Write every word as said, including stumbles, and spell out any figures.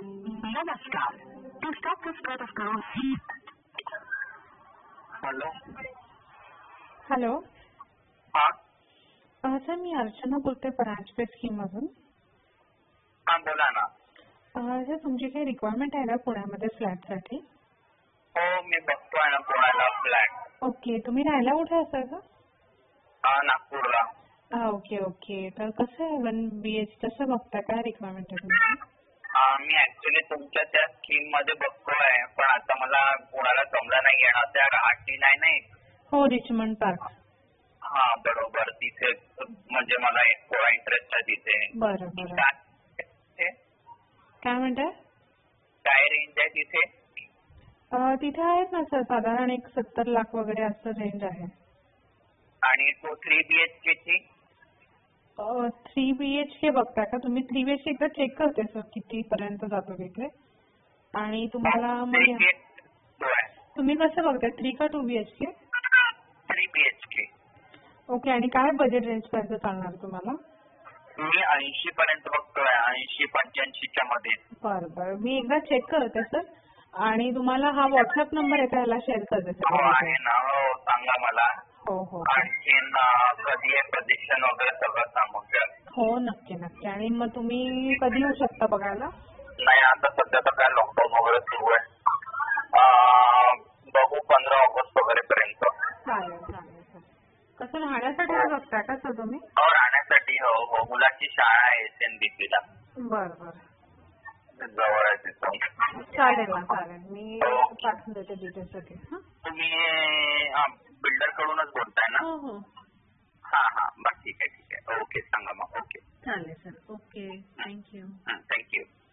नमस्कार. To stop this protest call. Hello. Hello. हा अ, सर मी अर्चना बोलते ब्रांच पे स्कीममधून. हा बोला ना. अ, सर तुमची काही रिक्वायरमेंट आहे का पुण्यामध्ये फ्लॅटसाठी? हो मी बघतोय ना पुण्याला फ्लॅट. ओके. तुम्ही राहायला कुठे असाल का? हा नागपूरला. हा ओके ओके. तर कसं आहे वन बी एच कसं बघता, काय रिक्वायरमेंट आहे तुमची? हा मी ऍक्च्युली तुमच्या त्या स्कीम मध्ये बघतोय पण आता मला पुण्याला जमलं नाही येणार. त्या आरटी नाही नाही. हो रिचमंड पार्क. हा बरोबर तिथे म्हणजे मला थोडा इंटरेस्ट आहे तिथे. बरं बरं. काय काय म्हणताय? काय रेंज आहे तिथे? अ, तिथे आहेत ना सर साधारण एक सत्तर लाख वगैरे असं रेंज आहे. आणि तो थ्री बीएचके ची? थ्री बी एच के बघता का तुम्ही? थ्री बी एच के एकदा चेक करते सर किती पर्यंत जातो तिथे आणि तुम्हाला म्हणजे तुम्ही कसं बघताय, थ्री का two B H K? Three BHK. Okay. आणि काय बजेट रेंज पर्यंत चालणार तुम्हाला? मी ऐंशी पर्यंत बघतोय. ऐंशी पंच्याऐंशीच्या मध्ये. बरं बरं. मी एकदा चेक करते सर आणि तुम्हाला हा व्हॉट्सअप नंबर आहे का, याला शेअर करते हो सर? आहे ना. हो सांगा मला. हो हो आणखीन कधी आहे प्रदीक्षण वगैरे सगळं सांगून द्या. हो नक्की नक्की. आणि मग तुम्ही कधी येऊ शकता बघायला? नाही आता सध्या तर काय लॉकडाऊन वगैरे सुरू आहे. बघू पंधरा ऑगस्ट वगैरे पर्यंत. चालेल चालेल सर. कसं राहण्यासाठी बघता का सर तुम्ही? हो राहण्यासाठी. हो हो मुलाची शाळा आहे एस एन बी सी ला. बरं बरं. जवळ आहे तिथं. चालेल ना चालेल. मी पाठवून देते डिटेल्ससाठी. हां तुम्ही बिल्डर कडूनच बोलताय ना? हो हो हा हा बरं ठीक आहे ठीक आहे. ओके सांगा मग. ओके चालेल सर. Okay thank you. थँक्यू.